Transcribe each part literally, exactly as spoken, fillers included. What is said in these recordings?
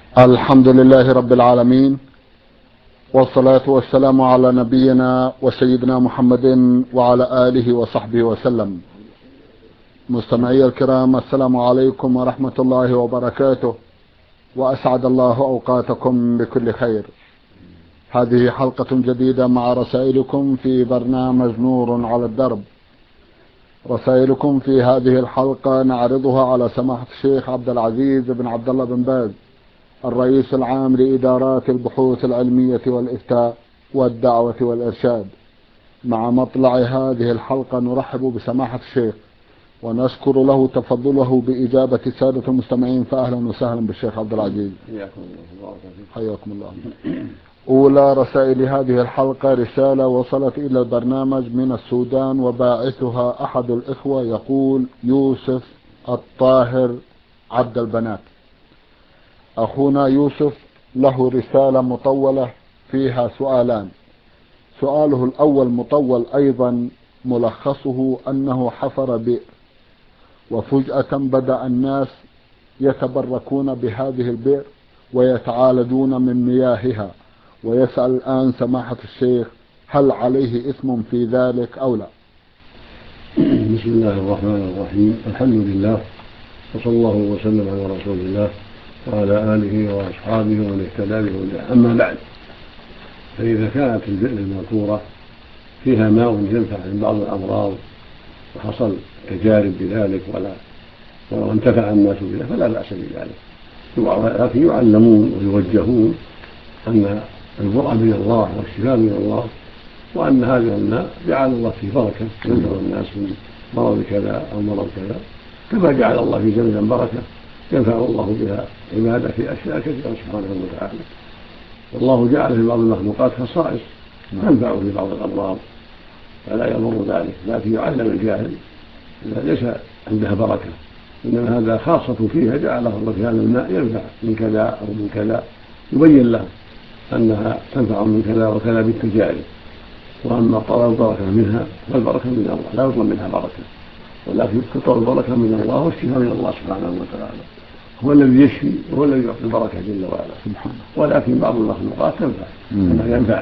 الحمد لله رب العالمين، والصلاة والسلام على نبينا وسيدنا محمد وعلى آله وصحبه وسلم. مستمعي الكرام، السلام عليكم ورحمة الله وبركاته، وأسعد الله أوقاتكم بكل خير. هذه حلقة جديدة مع رسائلكم في برنامج نور على الدرب. رسائلكم في هذه الحلقة نعرضها على سماحة الشيخ عبد العزيز بن عبد الله بن باز، الرئيس العام لإدارات البحوث العلمية والإفتاء والدعوة والإرشاد. مع مطلع هذه الحلقة نرحب بسماحة الشيخ ونشكر له تفضله بإجابة سادة المستمعين، فأهلا وسهلا بالشيخ عبد العزيز. حياكم الله. أولى رسائل هذه الحلقة رسالة وصلت إلى البرنامج من السودان، وباعثها أحد الإخوة يقول: يوسف الطاهر عبد البنات. أخونا يوسف له رسالة مطولة فيها سؤالان. سؤاله الأول مطول أيضا، ملخصه أنه حفر بئر، وفجأة بدأ الناس يتبركون بهذه البئر ويتعالجون من مياهها، ويسأل الآن سماحة الشيخ هل عليه إثم في ذلك أو لا؟ بسم الله الرحمن الرحيم. الحمد لله، وصلى الله وسلم على رسول الله وعلى آله وأصحابه ومن اهتدى بهداه. أما بعد، فإذا كانت البئر المذكورة فيها ماء ينفع من بعض الأمراض وحصل تجارب بذلك ولا وانتفع الناس بها فلا بأس بذلك، لكن يعلمون ويوجهون أن البرء من الله والشفاء من الله، وأن هذا الماء جعل الله فيه بركة ينفع الناس من مرض كذا أو مرض كذا، كما جعل الله في زمن بركة ينفع الله بها عبادة في أشياء كثيرة سبحانه وتعالى. والله جعل في بعض المخلوقات خصائص تنفع في بعض الأمراض فلا يضر ذلك، لكن يعلم الجاهل ليس عندها بركة، إنما هذا خاصة فيها جعله الله في هذا الماء ينفع من كذا أو من كذا، يبين له أنها تنفع من كذا وكذا بالتجارب. وأما طلب البركة منها فالبركة من الله لا يطلب منها بركة، ولكن تطلب البركة من الله والشفاء من الله سبحانه وتعالى، هو الذي يشفي وهو الذي يعطي البركة جل وعلا سبحانه. ولكن بعض المخلوقات تنفع كما ينفع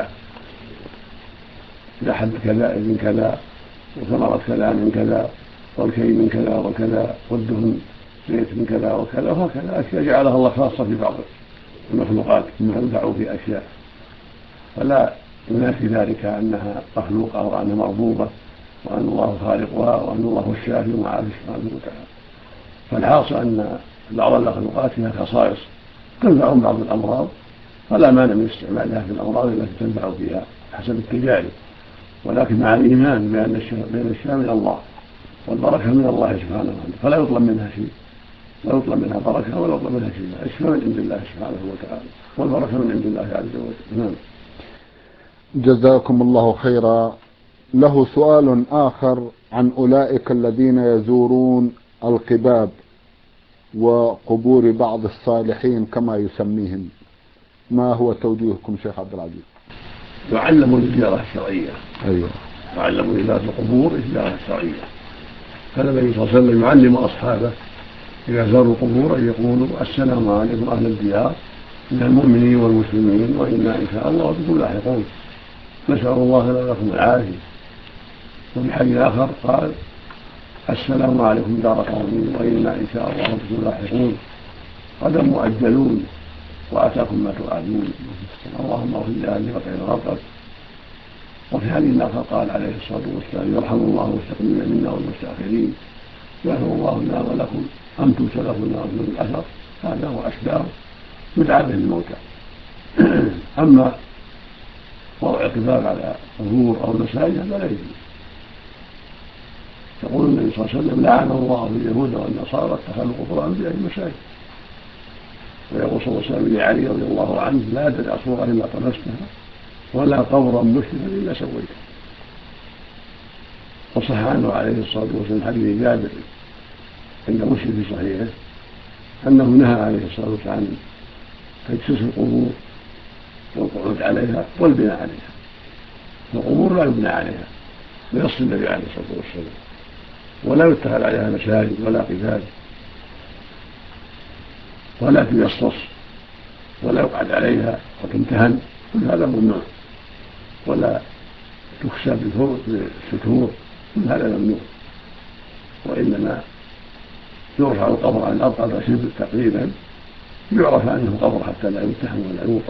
لحد كذا من كذا وثمرة كذا من كذا والكي من كذا وكذا والدهن زيت من كذا وكذا وهكذا أشياء جعلها الله خاصة في بعض المخلوقات تنفع في أشياء، فلا ينافي ذلك أنها مخلوقة وأنها مربوبة وأن الله خالقها وأن الله هو الشافي ومعافي سبحانه وتعالى. فالحاصل أن بعض المخلوقات فيها خصائص تنفع بعض الأمراض، فلا مانع من استعمالها في الأمراض التي تنفع فيها حسب التجارب، ولكن مع الإيمان بأن الشفاء من الله والبركة من الله سبحانه وتعالى، فلا يطلب منها شيء، لا يطلب منها بركة ولا يطلب منها شيء. الشفاء من عند الله سبحانه وتعالى والبركة من عند الله عز وجل. نعم. جزاكم الله خيرا. له سؤال آخر عن أولئك الذين يزورون القباب وقبور بعض الصالحين كما يسميهم، ما هو توجيهكم شيخ عبد العزيز؟ يعلموا الزيارة الشرعية. أيوة. يعلموا زيارة القبور الزيارة الشرعية. كان النبي صلى الله عليه وسلم يعلم أصحابه إذا زاروا القبور أن يقولوا: السلام عليكم أهل الديار من المؤمنين والمسلمين وإنا إن شاء الله بكم لاحقون، نسأل الله لنا ولكم العافية. وفي حديث آخر قال: السلام عليكم دار قوم وإنا إن شاء الله بكم لاحقون، غدا مؤجلون وأتاكم ما توعدون، اللهم اغفر لأهل بقيع الغرقد. وفي حديث آخر قال عليه الصلاة والسلام: يرحم الله المستقدمين منا والمستأخرين، يغفر الله لنا ولكم، أنتم سلفنا وأنتم الأثر. هذا هو أشباه يدعى به الموتى. أما وضع القباب على قبور أو مساجد هذا لا يجوز. يقول النبي صلى الله عليه وسلم: لعن الله اليهود والنصارى اتخذوا قبور أنبيائهم مساجد. ويقول صلى الله عليه وسلم لعلي رضي الله عنه: لا تدع صورة إلا طمستها ولا قبرا مشرفا إلا سويته. وصح عنه عليه الصلاة والسلام حديث جابر عند مسلم في صحيحه أنه نهى عليه الصلاة والسلام عن تجسيس القبور والقعود عليها والبناء عليها. القبور لا يبنى عليها بنص النبي عليه الصلاة والسلام، ولا يتخذ عليها مساجد ولا قباب ولا تجصص، ولا يقعد عليها وتمتهن، كل هذا ممنوع، ولا تخشى بالستور، كل هذا ممنوع. وإنما يرفع القبر عن الأرض قدر شبر تقريبا يعرف أنه قبر حتى لا يتهم ولا يوقف.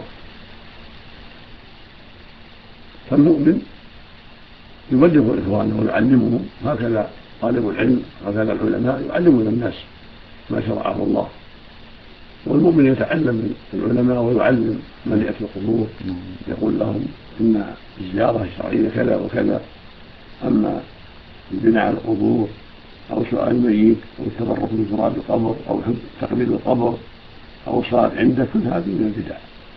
فالمؤمن يبلغ إخوانه ويعلمهم، هكذا طالب العلم هكذا العلماء يعلمون الناس ما شرعه الله. والمؤمن يتعلم من العلماء ويعلم من يأتي القبور، يقول لهم إن الزيارة الشرعية كذا وكذا، أما البناء على القبور أو سؤال الميت أو التبرك بتراب القبر أو تقبيل القبر أو الصلاة عنده، كل هذه من البدع.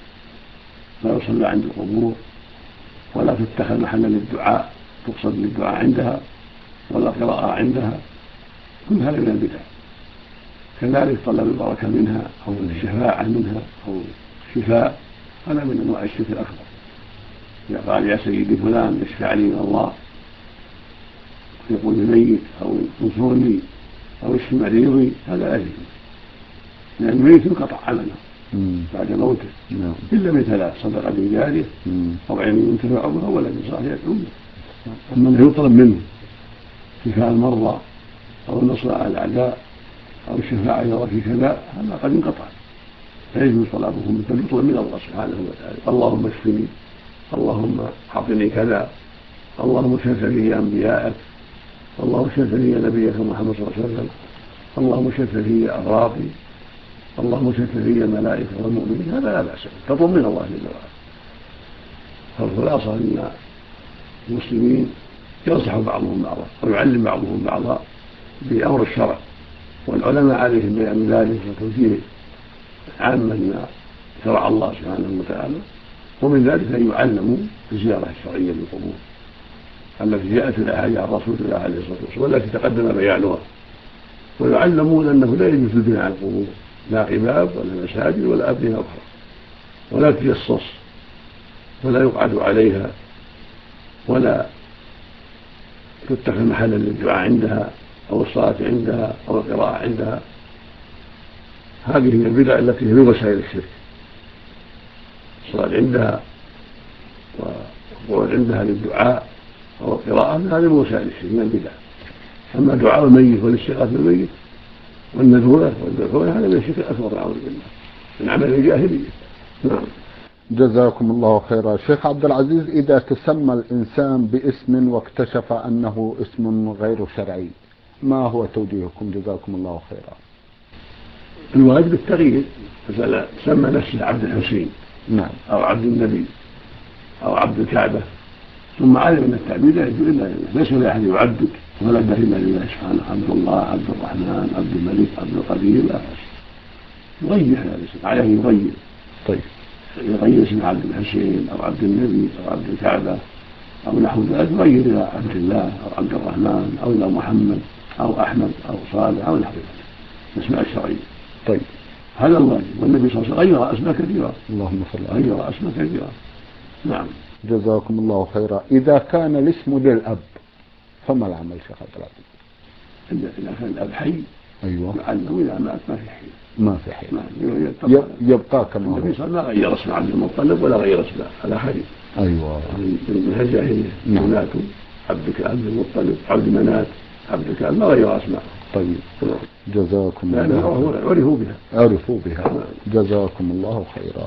لا يصلى عند القبور، ولا تتخذ محلا للدعاء تقصد للدعاء عندها ولا قراءة عندها، كل هذا من البدع. كذلك طلب البركة منها أو الشفاعة منها أو الشفاء، هذا من أنواع الشرك الأكبر. إذا قال يا سيدي فلان اشفع لي من الله، يقول الميت أو انصرني أو اشف مريضي، هذا لا يجوز، لأن الميت انقطع عمله بعد موته إلا مثل صدقة جارية أو علم ينتفع بها ولد صالح يدعو له. أما أنه يطلب منه شفاء المرضى أو النصر على الأعداء أو الشفاعة إذا في كذا، هذا قد انقطع، لا يجوز طلبه منه، بل يطلب من الله سبحانه وتعالى: اللهم اشفني، اللهم أعطني كذا، اللهم شف لي أنبياءك، اللهم شف لي نبيك محمد صلى الله عليه وسلم، اللهم شف لي أغراضي، اللهم شف لي الملائكة والمؤمنين. هذا لا بأس، تطلب من الله جل وعلا. فالخلاصة أن المسلمين ينصح بعضهم بعضا ويعلم بعضهم بعضا بأمر الشرع، والعلماء عليهم بيان ذلك وتوجيه عاما ما شرع الله سبحانه وتعالى. ومن ذلك أن يعلموا الزيارة الشرعية للقبور التي جاءت في الأحاديث عن رسول الله عليه الصلاة والسلام والتي تقدم بيانها، ويعلمون أنه لا يجوز البناء على القبور، لا قباب ولا مساجد ولا أبنية أخرى، ولا تجصص ولا يقعد عليها ولا تتخذ محلا للدعاء عندها أو الصلاة عندها أو القراءة عندها. هذه هي البدع التي هي من وسائل الشرك. الصلاة عندها والقعود عندها للدعاء أو القراءة، هذه من وسائل الشرك من البدع. أما دعاء الميت والاستغاثة بالميت والنذورة والذبحونة هذا من الشرك الأكبر نعوذ بالله، من عمل الجاهلية. نعم. جزاكم الله خيرا. شيخ عبد العزيز، إذا تسمى الإنسان باسم واكتشف أنه اسم غير شرعي، ما هو توجيهكم؟ جزاكم الله خيرا. الواجب التغيير، مثلا سمى نفسه عبد الحسين نعم أو عبد النبي أو عبد الكعبة، ثم علم أن التعبير لا يجوز إلا لله، ليس لأحد يعبد ولا دليل إلا لله سبحانه، عبد الله، عبد الرحمن، عبد الملك، عبد القدير، لا بأس. يغير هذا الاسم، عليه يغير. طيب، يغير اسم عبد الحسين أو عبد النبي أو عبد الكعبة أو نحو ذلك، يغير إلى عبد الله أو عبد الرحمن أو إلى محمد أو أحمد أو صالح أو نحو ذلك الأسماء الشرعية. طيب، هذا الواجب. والنبي صلى الله عليه وسلم غير أسماء كثيرة، اللهم صل على غير أسماء كثيرة. نعم. جزاكم الله خيرا. إذا كان الاسم للأب فما العمل شيخ عبد العزيز؟ إذا كان الأب حي أيوة يعلم، إذا مات ما في حي، ما في حي، يبقى, يبقى كما هو. النبي صلى الله عليه وسلم ما غير اسم عبد المطلب ولا غير اسم على حي. أيوة من الجاهلية. نعم. ماتوا عبد عبد المطلب، عبد منات، عبد كعب، ما غير اسماء. طيب، جزاكم الله خيرا. عرفوا بها عرفوا بها جزاكم الله خيرا.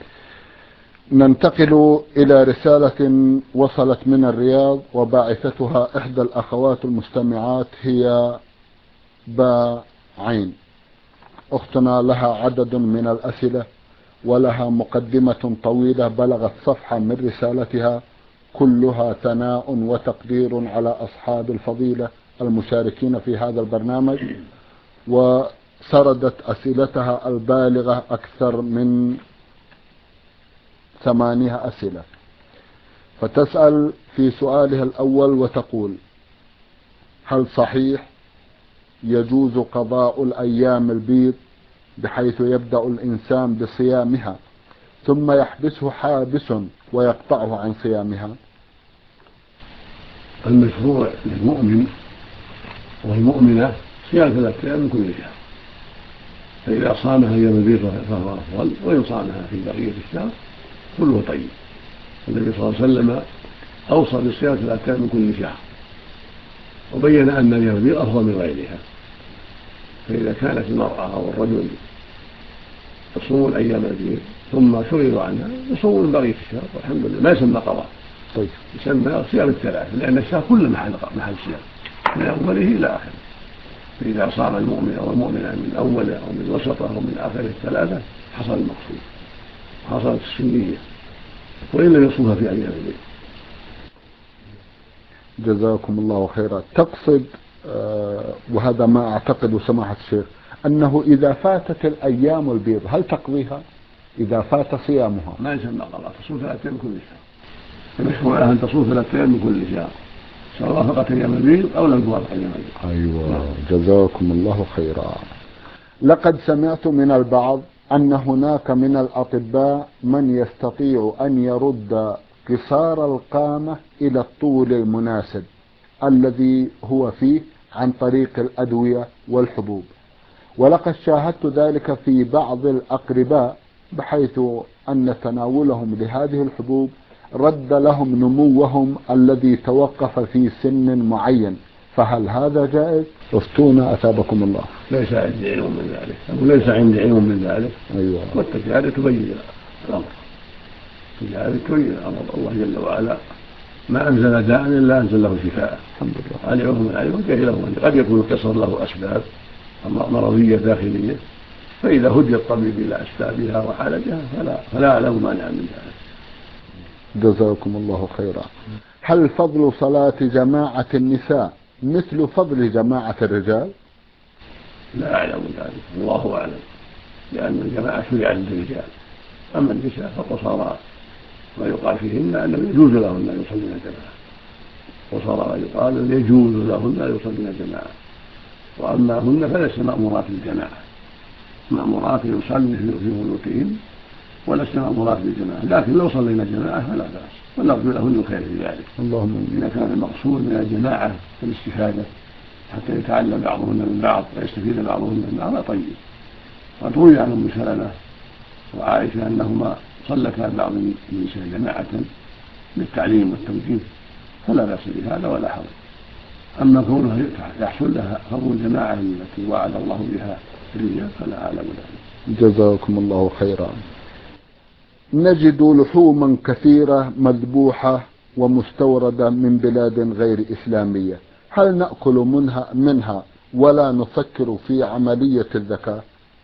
ننتقل إلى رسالة وصلت من الرياض، وباعثتها إحدى الأخوات المستمعات هي باء عين. أختنا لها عدد من الأسئلة ولها مقدمة طويلة بلغت صفحة من رسالتها، كلها ثناء وتقدير على أصحاب الفضيلة المشاركين في هذا البرنامج، وسردت أسئلتها البالغة أكثر من ثمانية أسئلة. فتسأل في سؤالها الأول وتقول: هل صحيح يجوز قضاء الأيام البيض بحيث يبدأ الإنسان بصيامها ثم يحبسه حابس ويقطعه عن صيامها؟ المشروع للمؤمن والمؤمنة صيام ثلاثة أيام من كل شهر، فإذا صامها أيام البيض فهو أفضل، وإن صامها في بقية الشهر كله طيب. النبي صلى الله عليه وسلم أوصى بصيام ثلاثة أيام من كل شهر، وبين أن أيام البيض أفضل من غيرها. فإذا كانت المرأة أو الرجل يصومون أيام البيض ثم شغلوا عنها يصومون من بقية الشهر والحمد لله، ما يسمى قضاء، طيب. يسمى صيام الثلاثة، لأن الشهر كله محل محل صيام من أوله إلى آخره. فإذا صام المؤمن أو المؤمنة من أوله أو من وسطه أو من آخره الثلاثة حصل المقصود، حصلت السنية، وإن لم يصومها في أيام البيض. جزاكم الله خيرا. تقصد آه وهذا ما أعتقد سماحة الشيخ أنه إذا فاتت الأيام البيض هل تقضيها إذا فات صيامها؟ ما يسمى قضاء، تصوم ثلاثة أيام من كل شهر. المشروع لها أن تصوم ثلاثة أيام من كل شهر سواء وافقت أيام البيض أو لم توافق أيام البيض. أيوة. جزاكم الله خيرا. لقد سمعت من البعض أن هناك من الأطباء من يستطيع أن يرد قصار القامة إلى الطول المناسب الذي هو فيه عن طريق الأدوية والحبوب، ولقد شاهدت ذلك في بعض الأقرباء بحيث أن تناولهم لهذه الحبوب رد لهم نموهم الذي توقف في سن معين، فهل هذا جائز؟ افتونا أثابكم الله. ليس عندي علم من ذلك، أو ليس عندي علم من ذلك. أيوة. والتجارب تبين الأمر، التجارب تبين الأمر. الله جل وعلا ما أنزل داء إلا أنزل له شفاء. الحمد لله. علمه من علمه جهله. قد يكون القصر له أسباب مرضية داخلية، فإذا هدي الطبيب إلى أسبابها وعالجها فلا فلا أعلم مانع من ذلك. جزاكم الله خيرا. هل فضل صلاة جماعة النساء مثل فضل جماعة الرجال؟ لا أعلم ذلك، الله أعلم، لأن الجماعة شرعت للرجال، أما النساء فقصارى ما يقال فيهن أنه يجوز لهن أن يصلين جماعة، وصار ما يقال يجوز لهن أن يصلين جماعة، وأما هن فلسن مأمورات بالجماعة، مأمورات يصلين في بيوتهن ولسن مأمورات بالجماعة، لكن لو صلينا جماعة فلا بأس، ونرجو لهن الخير في ذلك. اللهم إذا كان المقصود من الجماعة الاستفادة حتى يتعلم بعضهن من بعض ويستفيد بعضهن من بعض طيب. قد روي عن أم سلمة وعائشة أنهما صلتا بعض النساء جماعة للتعليم والتوجيه، فلا بأس بهذا ولا حرج. أما كونه يحصل لها فضل الجماعة التي وعد الله بها الرجال فلا أعلم ذلك. جزاكم الله خيرا. نجد لحوما كثيرة مذبوحة ومستوردة من بلاد غير إسلامية، هل نأكل منها منها ولا نفكر في عملية الزكاة؟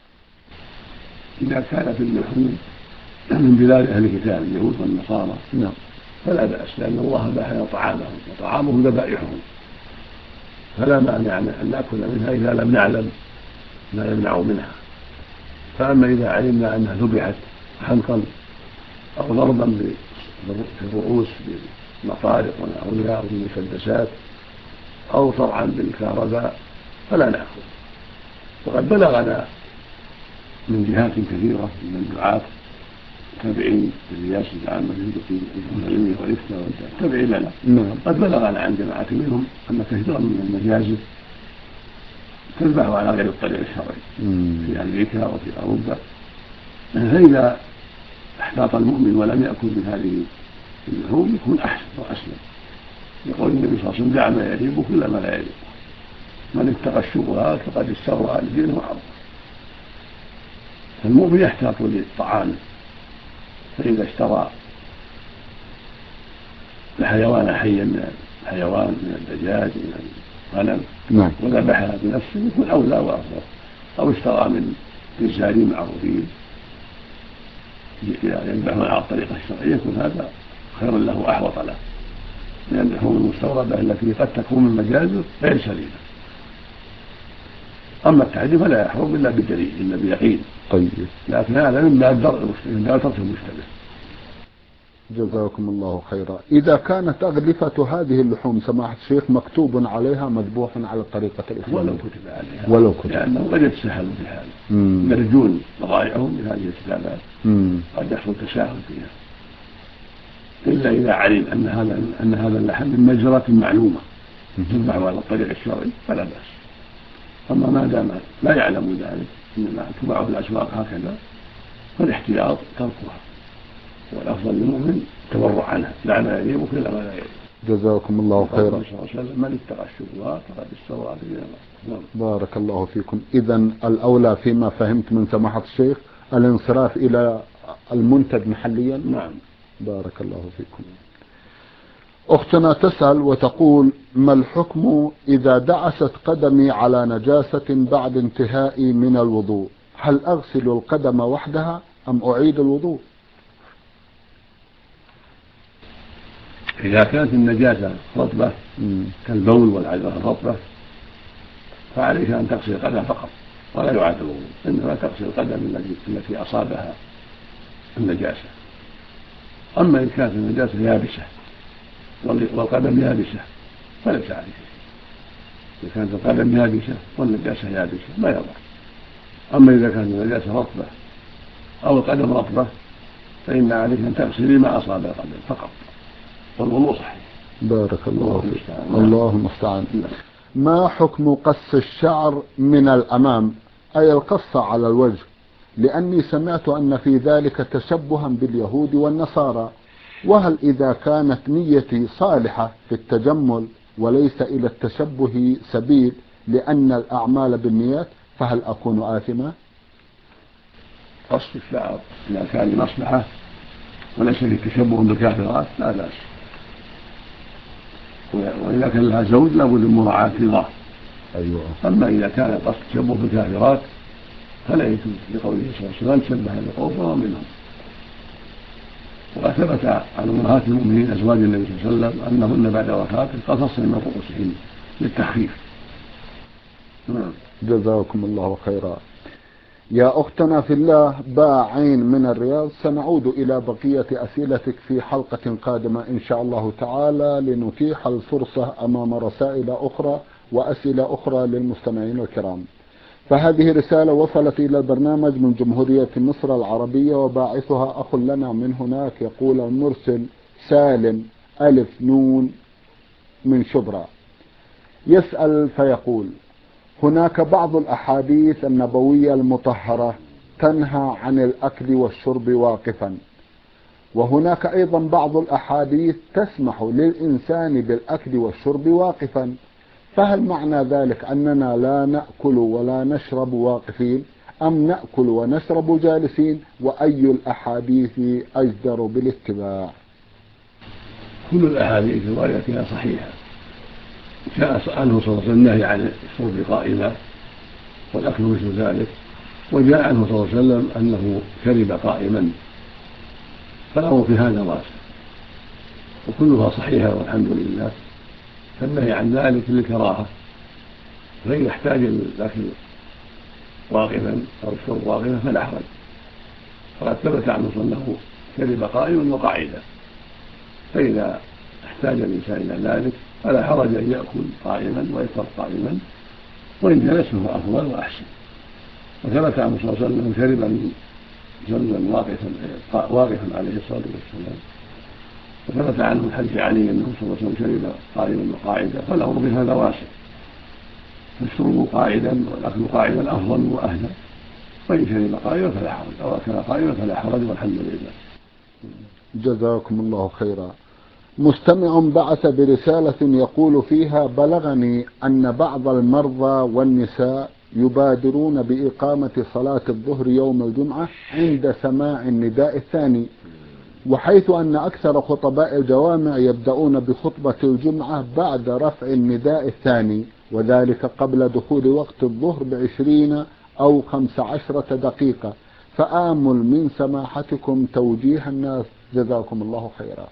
إذا كانت اللحوم من بلاد أهل الكتاب اليهود والنصارى نعم فلا بأس، لأن الله باح طعامهم وطعامهم ذبائحهم، فلا مانع أن نأكل منها إذا لم نعلم ما يمنع منها. فأما إذا علمنا أنها ذبحت حنقا أو ضربا في الرؤوس بالمطارق والأولياء والمسدسات أو طبعا بالكهرباء فلا نأكل. وقد بلغنا من جهات كثيرة من الدعاة تابعين للرئاسة العامة في العلمية والإفتاء والتابعين لنا، نعم. قد بلغنا عن جماعة منهم أن كثيرا من المجازر تذبح على غير الطريق الشرعي في أمريكا وفي أوروبا، فإذا احتاط المؤمن ولم يأكل من هذه اللحوم يكون أحسن وأسلم. يقول النبي صلى الله عليه وسلم: دع ما يريب كل ما لا يريب، من اتقى الشبهات فقد استبرأ لدينه وعرضه. فالمؤمن يحتاط للطعام، فإذا اشترى الحيوان حيا من الحيوان من الدجاج من الغنم نعم. وذبحها بنفسه يكون أولى وأفضل، أو اشترى من جزارين معروفين يذبحون على الطريقة الشرعية يكون هذا خير له وأحوط له، لأن اللحوم المستوردة التي قد تكون من مجازر غير سليمة. أما التحريم فلا يحرم إلا بدليل إلا بيقين. طيب. لكن هذا مما الدرء المشتبه. جزاكم الله خيرا. إذا كانت أغلفة هذه اللحوم سماحة الشيخ مكتوب عليها مذبوح على الطريقة الإسلامية ولو كتب عليها ولو كتب لأنه قد يتساهل بهذا، يرجون بضائعهم بهذه الكتابات، قد يحصل تساهل فيها، إلا إذا علم أن هذا أن هذا اللحم من مجرة معلومة تذبح على الطريق الشرعي فلا بأس. أما ما دام لا يعلم ذلك إنما تباع في الأسواق هكذا، فالاحتياط تركها، والأفضل للمؤمن التورع عنها، لا ما يليق إلا ما لا يليق. جزاكم الله خيرا. صلى الله عليه وسلم: من اتقى الشبهات فقد استبرأ لدينه. بارك الله فيكم. إذن الأولى فيما فهمت من سماحة الشيخ الانصراف إلى المنتج محليا. نعم. بارك الله فيكم. أختنا تسأل وتقول: ما الحكم إذا دعست قدمي على نجاسة بعد انتهائي من الوضوء؟ هل أغسل القدم وحدها أم أعيد الوضوء؟ إذا كانت النجاسة رطبة كالبول والعذرة رطبة فعليك أن تغسل القدم فقط ولا يعاد الوضوء، إنما تغسل القدم التي أصابها النجاسة. أما إن كانت النجاسة يابسة والقدم يابسة فليس عليك. إذا كانت القدم يابسة والنجاسة يابسة ما يضر. أما إذا كانت النجاسة رطبة أو القدم رطبة فإن عليك أن تغسلي ما أصاب القدم فقط والوضوء صحيح. بارك الله فيك. الله المستعان. ما حكم قص الشعر من الأمام، أي القص على الوجه؟ لأني سمعت أن في ذلك تشبها باليهود والنصارى، وهل إذا كانت نيتي صالحة في التجمل وليس إلى التشبه سبيل لأن الأعمال بالنيات فهل أكون آثما؟ قص الشعر إذا كان لمصلحة وليس في تشبه بالكافرات لا بأس، وإذا كان لها زوج لابد من مراعاة رضاه. أيوة. أما إذا كان قصد تشبه بالكافرات فلا يجوز، لقوله صلى الله عليه وسلم: شبه بقوم فهو منهم. وثبت عن أمهات المؤمنين أزواج النبي صلى الله عليه وسلم أنهن بعد وفاته قصصن من رؤوسهن للتخفيف. جزاكم الله خيرا. يا أختنا في الله باعين من الرياض، سنعود إلى بقية أسئلتك في حلقة قادمة إن شاء الله تعالى لنتيح الفرصة أمام رسائل أخرى وأسئلة أخرى للمستمعين الكرام. فهذه رسالة وصلت إلى البرنامج من جمهورية مصر العربية وباعثها أخ لنا من هناك، يقول المرسل سالم ألف نون من شبرا، يسأل فيقول: هناك بعض الأحاديث النبوية المطهرة تنهى عن الأكل والشرب واقفا، وهناك أيضا بعض الأحاديث تسمح للإنسان بالأكل والشرب واقفا، فهل معنى ذلك أننا لا نأكل ولا نشرب واقفين أم نأكل ونشرب جالسين؟ وأي الأحاديث أجدر بالاتباع؟ كل الأحاديث الواردة فيها صحيحة. جاء عنه صلى الله عليه وسلم النهي عن الشرب قائما والأكل مثل ذلك، وجاء عنه صلى الله عليه وسلم أنه شرب قائما، فالأمر في هذا واسع وكلها صحيحة والحمد لله. فالنهي عن ذلك للكراهة، فإذا احتاج الأكل واقفا أو الشرب واقفا فلا حرج، فقد ثبت عنه أنه شرب قائما وقاعدا، فإذا احتاج الإنسان إلى ذلك فلا حرج أن يأكل قائما ويشرب قائما، وإن جلس فهو أفضل وأحسن. وثبت عنه صلى الله عليه وسلم أنه شرب زمزم واقفا واقفا عليه الصلاة والسلام، وثبت عنه الحديث علي أنه صلى الله عليه وسلم شرب قائما وقاعدا، فالأمر بهذا واسع، فالشرب قاعدا والأكل قاعدا أفضل وأهدى، وإن شرب قائما فلا حرج أو أكل قائما فلا حرج والحمد لله. جزاكم الله خيرا. مستمع بعث برسالة يقول فيها: بلغني أن بعض المرضى والنساء يبادرون بإقامة صلاة الظهر يوم الجمعة عند سماع النداء الثاني، وحيث أن أكثر خطباء الجوامع يبدأون بخطبة الجمعة بعد رفع النداء الثاني، وذلك قبل دخول وقت الظهر بعشرين أو خمس عشرة دقيقة، فآمل من سماحتكم توجيه الناس جزاكم الله خيرا.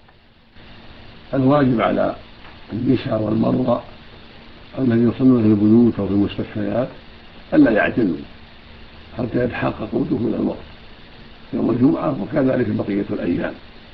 الواجب على النساء والمرضى الذين يصلون في البيوت أو في المستشفيات ألا يعتلوا حتى يتحققوا دخول الوقت يوم الجمعة، وكذلك بقية الأيام،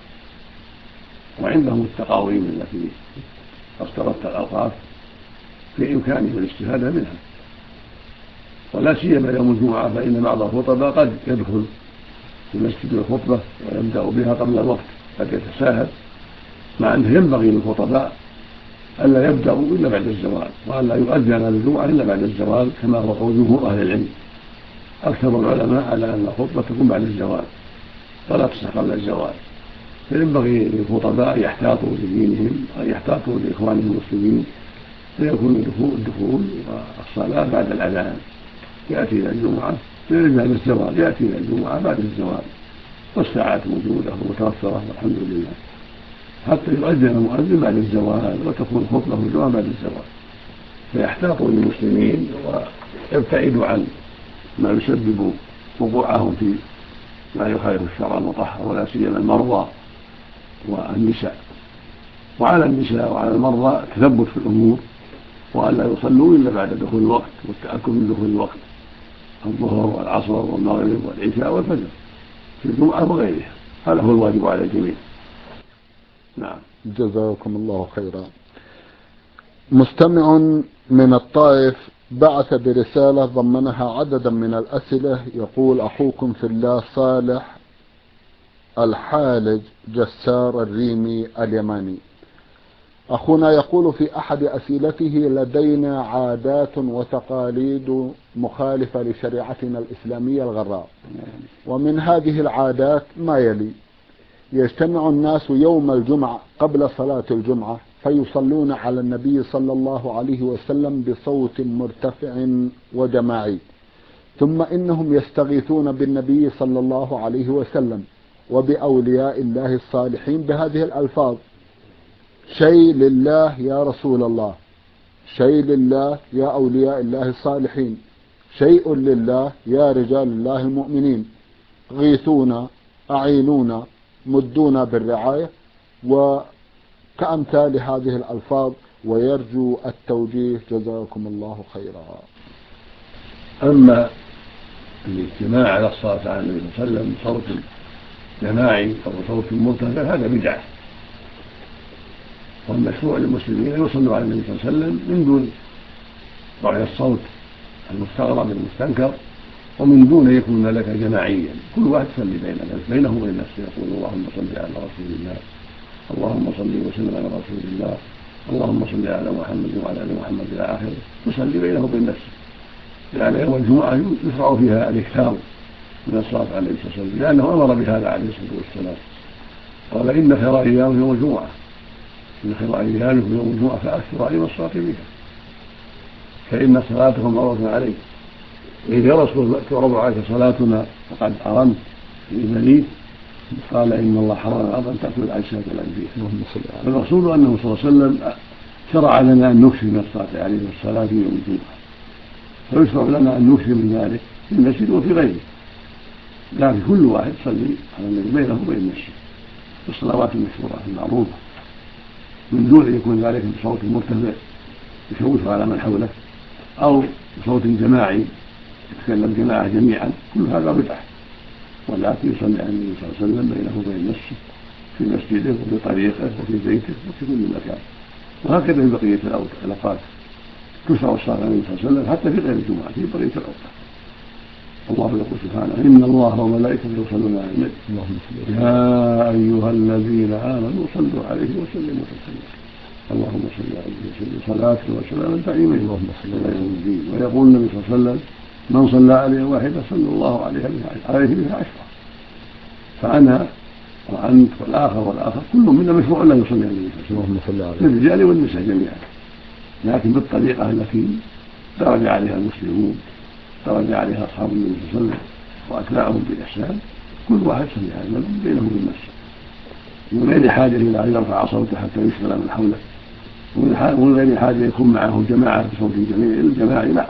وعندهم التقاويم التي اخترت الأوقات في إمكانهم الاستفادة منها، ولا سيما يوم الجمعة فإن بعض الخطباء قد يدخل في مسجد الخطبة ويبدأ بها قبل الوقت، قد يتساهل، مع أنه ينبغي للخطباء ألا يبدأوا إلا بعد الزوال، وألا يؤذن للجمعة إلا بعد الزوال كما هو قول جمهور أهل العلم. أكثر العلماء على أن الخطبة تكون بعد الزوال ولا تصح قبل الزوال، فينبغي للخطباء أن يحتاطوا لدينهم وأن يحتاطوا لإخوانهم المسلمين، فيكون الدخول والصلاة بعد الأذان، يأتي إلى الجمعة بعد الزوال، يأتي إلى الجمعة بعد الزوال، والساعات موجودة ومتوفرة والحمد لله، حتى يؤذن المؤذن بعد الزوال وتكون خطبة الجمعة بعد الزوال، فيحتاطوا للمسلمين ويبتعدوا عن ما يسبب وقوعهم في ما يخالف الشرع المطهر، ولا سيما المرضى والنساء. وعلى النساء وعلى المرضى التثبت في الأمور، وأن لا يصلوا إلا بعد دخول الوقت والتأكد من دخول الوقت، الظهر والعصر والمغرب والعشاء والفجر في الجمعة وغيرها، هذا هو الواجب على الجميع. نعم. جزاكم الله خيرا. مستمع من الطائف بعث برسالة ضمنها عددا من الأسئلة، يقول: أخوكم في الله صالح الحالج جسار الريمي اليماني. أخونا يقول في أحد أسئلته: لدينا عادات وتقاليد مخالفة لشريعتنا الإسلامية الغراء، ومن هذه العادات ما يلي: يجتمع الناس يوم الجمعة قبل صلاة الجمعة فيصلون على النبي صلى الله عليه وسلم بصوت مرتفع وجماعي، ثم إنهم يستغيثون بالنبي صلى الله عليه وسلم وبأولياء الله الصالحين بهذه الألفاظ: شيء لله يا رسول الله، شيء لله يا أولياء الله الصالحين، شيء لله يا رجال الله المؤمنين، غيثونا، أعينونا، مدونا بالرعاية، وكأمثال هذه الألفاظ، ويرجو التوجيه جزاكم الله خيرا. أما الاجتماع على الصلاة على النبي صلى الله عليه وسلم بصوت جماعي أو صوت مرتفع هذا بدعة، والمشروع للمسلمين أن يصلوا على النبي صلى الله عليه وسلم من دون رفع الصوت المستغرب المستنكر، ومن دون أن يكون ذلك جماعيا، كل واحد يصلي بينه وبين نفسه، يقول: اللهم صل على رسول الله، اللهم صل وسلم على رسول الله، اللهم صل على محمد وعلى ال محمد الى اخره، يصلي بينه وبين نفسه، لأن يوم الجمعة يشرع فيها الإكثار من الصلاة على النبي صلى الله عليه وسلم، لأنه أمر بهذا عليه الصلاة والسلام، قال: إن خير أيام يوم الجمعة، إن خير أيامكم يوم الجمعة فأكثروا عليهم الصلاة فيها، فإن صلاتكم معروضة عليه. إذ يا رسول الله تعرض عليك صلاتنا فقد أرمت في مليت، قال: إن الله حرم الأرض أن تأكل الأجساد والأنبياء. فالمقصود أنه صلى الله عليه وسلم شرع لنا أن نكثر من الصلاة عليه والصلاة في يوم الجمعة، فيشرع لنا أن نكثر من ذلك في المسجد وفي غيره، لكن كل واحد يصلي على النبي بينه وبين المسجد بالصلوات المشهورة المعروفة، من دون أن يكون ذلك بصوت مرتفع يشوش على من حوله، أو بصوت جماعي يتكلم جماعة جميعا، كل هذا بدعة. ولكن يصلي على النبي صلى الله عليه وسلم بينه وبين نفسه في مسجده وفي طريقه وفي بيته وفي كل مكان، وهكذا في بقية الأوقات تشرع الصلاة على النبي صلى الله عليه وسلم حتى في غير الجمعة في بقية الأوقات. الله يقول سبحانه: إن الله وملائكته يصلون على النبي يا أيها الذين آمنوا صلوا عليه وسلموا تسليما اللهم صل عليه وسلم صلاة وسلاما دائمين اللهم صل على الدين. ويقول النبي صلى الله عليه وسلم: من صلى عليه واحدة صلى الله عليه بها عشرة. فأنا وأنت والآخر والآخر كل منا مشروع لا يصلي عليه اللهم صل عليه للرجال والنساء جميعا، لكن بالطريقة التي درج عليها المسلمون، درج عليها أصحاب النبي صلى الله عليه وسلم وأتباعهم بالإحسان، كل واحد صلي على النبي بينه وبين نفسه من غير حاجة إلى أن يرفع صوته حتى يشغل من حوله، ومن غير حاجة يكون معه جماعة بصوت جميع الجماعة معه.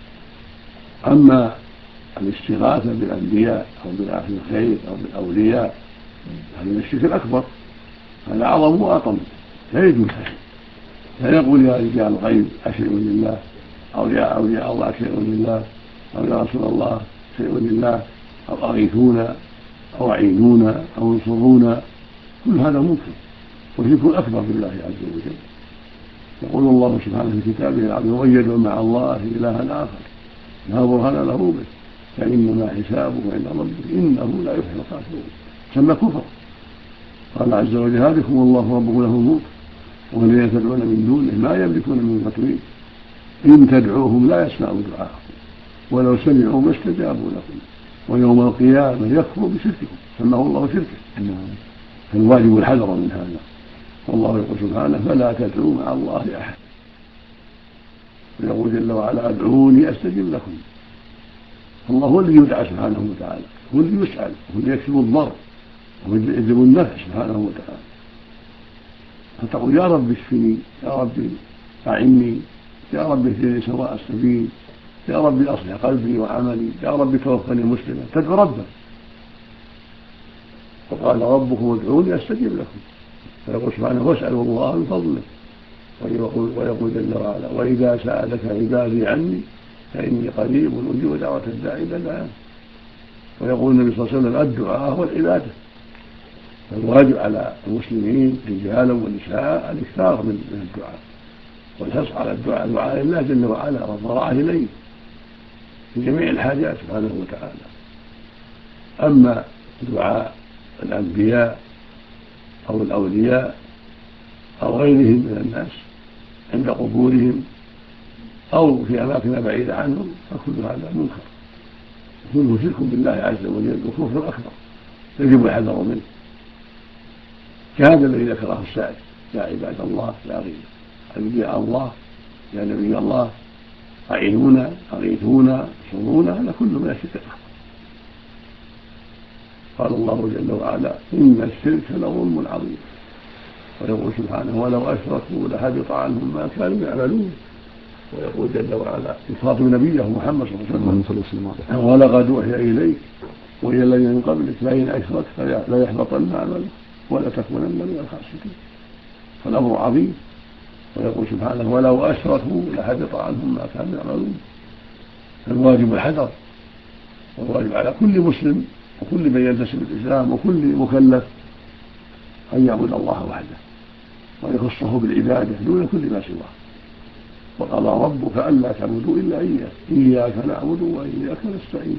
أما الاستغاثة بالأنبياء أو بالأهل الخير أو بالأولياء هذا من الشرك الأكبر، هذا أعظم وأعظم، لا يجوز هذا. لا يقول: يا رجال الغيب أشيء لله، أو يا أولياء الله شيء لله، أو يا رسول الله شيء لله، أو أغيثونا أو أعينونا أو انصرونا، كل هذا منكر وشرك أكبر بالله عز وجل. يقول الله سبحانه في كتابه العظيم: ومن يدع مع الله إلها آخر لا برهان له به فإنما حسابه عند ربه إنه لا يفلح الكافرون. سمى كفر. قال عز وجل: ذلكم الله ربكم له الملك والذين تدعون من دونه ما يملكون من قطمير إن تدعوهم لا يسمعوا دعاءكم ولو سمعوا ما استجابوا لكم ويوم القيامة يكفر بشرككم سماه الله شركا. فالواجب الحذر من هذا. والله يقول سبحانه فلا تدعوا مع الله أحد ويقول جل وعلا ادعوني أستجب لكم. الله هو الذي يدعى سبحانه وتعالى، هو الذي يسأل، هو الذي يكسب الضر وهو الذي يجلب النفع سبحانه وتعالى. فتقول يا رب اشفني، يا رب أعني، يا رب اهدني سواء السبيل، يا رب أصلح قلبي وعملي، يا رب توفني مسلما. تدعو ربك. وقال ربكم ادعوني أستجب لكم. فيقول سبحانه واسألوا الله من فضله. ويقول, ويقول جل وعلا وإذا سألك عبادي عني فإني قريب أجيب دعوة الداعي إذا دعان. ويقول النبي صلى الله عليه وسلم الدعاء هو العبادة. فالواجب على المسلمين رجالا ونساء الاكثار من الدعاء والحرص على الدعاء دعاء الله جل وعلا والضراعة إليه في جميع الحاجات سبحانه وتعالى. أما دعاء الأنبياء أو الأولياء أو غيرهم من الناس عند قبورهم أو في أماكن بعيدة عنهم فكل هذا منكر، كله شرك بالله عز وجل وكفر أكبر يجب الحذر منه. كهذا الذي ذكره السائل يا عباد الله يا أنبياء الله يا نبي الله أعينونا أغيثونا انصرونا، هذا كله من الشرك الأكبر. قال الله جل وعلا إن الشرك لظلم عظيم. ويقول سبحانه ولو أشركوا لحبط عنهم ما كانوا يعملون. ويقول جل وعلا يخاطب نبيه محمد صلى الله عليه وسلم ولقد أوحي إليك وإلى الذين من قبلك لئن أشركت ليحبطن عملك ولتكونن من الخاسرين. فالأمر عظيم. ويقول سبحانه ولو أشركوا لحبط عنهم ما كانوا يعملون. فالواجب الحذر، والواجب على كل مسلم وكل من ينتسب الإسلام وكل مكلف أن يعبد الله وحده ويخصه بالعبادة دون كل ما سواه. وقضى ربك ألا تعبدوا إلا إياه إياك نعبد وإياك نستعين.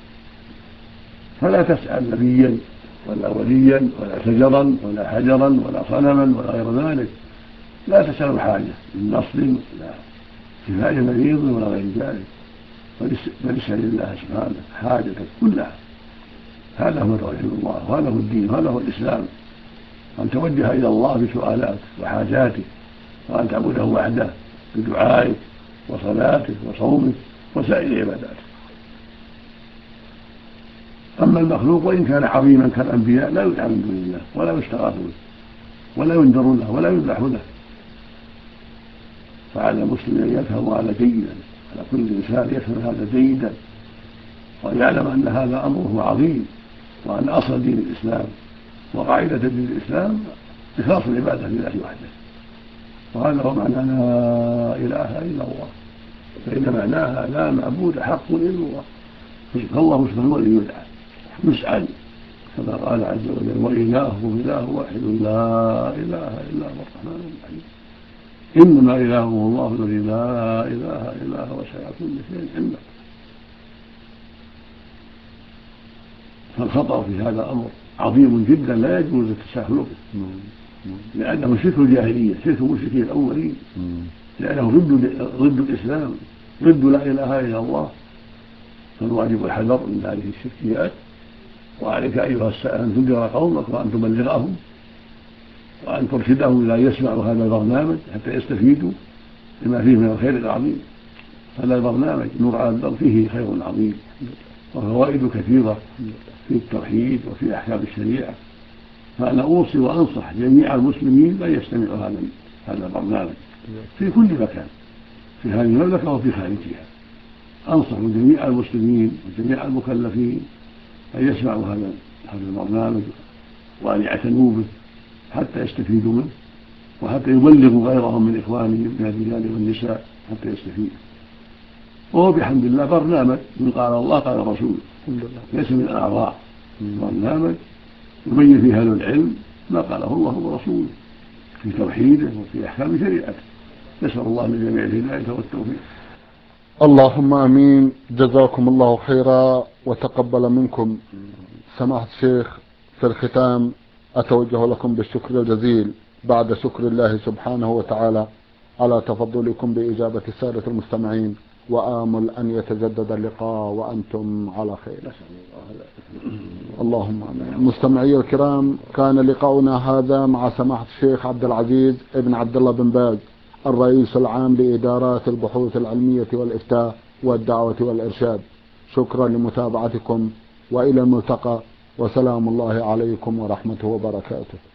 فلا تسأل نبيا ولا وليا ولا شجرا ولا حجرا ولا صنما ولا غير ذلك. لا تسأل حاجة من نصب ولا كفاية مريض ولا غير ذلك، بل اسأل الله سبحانه حاجتك كلها. هذا هو توحيد الله وهذا هو الدين وهذا هو الإسلام، أن توجه إلى الله بسؤالاتك وحاجاتك وأن تعبده وحده بدعائك وصلاتك وصومك وسائر عباداتك. أما المخلوق وإن كان عظيما كالأنبياء لا يدعى من دون الله ولا يستغاث به ولا ينذر له ولا يذبح له. فعلى المسلم أن يفهم هذا جيدا، على كل إنسان يفهم هذا جيدا وأن يعلم أن هذا أمره عظيم، وأن أصل دين الإسلام وقاعدة دين الإسلام إخلاص العبادة لله وحده. وهذا هو معنى لا إله إلا الله، فإن معناها لا معبود حق إلا الله. فالله سبحانه الذي يدعى يسأل كما قال عز وجل وإلهكم إله واحد لا إله إلا هو الرحمن الرحيم. إنما إلهكم الله الذي لا إله إلا هو وسع كل شيء علما. فالخطأ في هذا أمر عظيم جدا لا يجوز التساهل به، لأنه شرك الجاهلية شرك المشركين الأولين، لأنه ضد ضد الإسلام ضد لا إله إلا الله. فالواجب الحذر من هذه الشركيات. وعليك أيها السائل أن تنذر قومك وأن تبلغهم وأن ترشدهم إلى يسمعوا هذا البرنامج حتى يستفيدوا بما فيه من الخير العظيم. هذا البرنامج نور على الدرب فيه خير عظيم وفوائد كثيرة في التوحيد وفي أحكام الشريعة. فأنا أوصي وأنصح جميع المسلمين أن يستمعوا هذا هذا البرنامج في كل مكان في هذه المملكة وفي خارجها. أنصح جميع المسلمين وجميع المكلفين أن يسمعوا هذا هذا البرنامج وأن يعتنوا به حتى يستفيدوا منه وحتى يبلغوا غيرهم من إخوانهم من الرجال والنساء حتى يستفيدوا. وهو بحمد الله برنامج من قال الله قال الرسول، ليس من الأعضاء، برنامج يبين فيه أهل العلم ما قاله الله ورسوله في توحيده وفي أحكام شريعته. نسأل الله للجميع الهداية والتوفيق. اللهم امين. جزاكم الله خيرا وتقبل منكم. سماحة الشيخ، في الختام اتوجه لكم بالشكر الجزيل بعد شكر الله سبحانه وتعالى على تفضلكم باجابة السادة المستمعين وآمل أن يتجدد اللقاء وأنتم على خير. اللهم آمين. مستمعي الكرام، كان لقاؤنا هذا مع سماحة الشيخ عبد العزيز ابن عبد الله بن باز، الرئيس العام لإدارات البحوث العلمية والإفتاء والدعوة والإرشاد. شكرا لمتابعتكم، وإلى الملتقى، وسلام الله عليكم ورحمته وبركاته.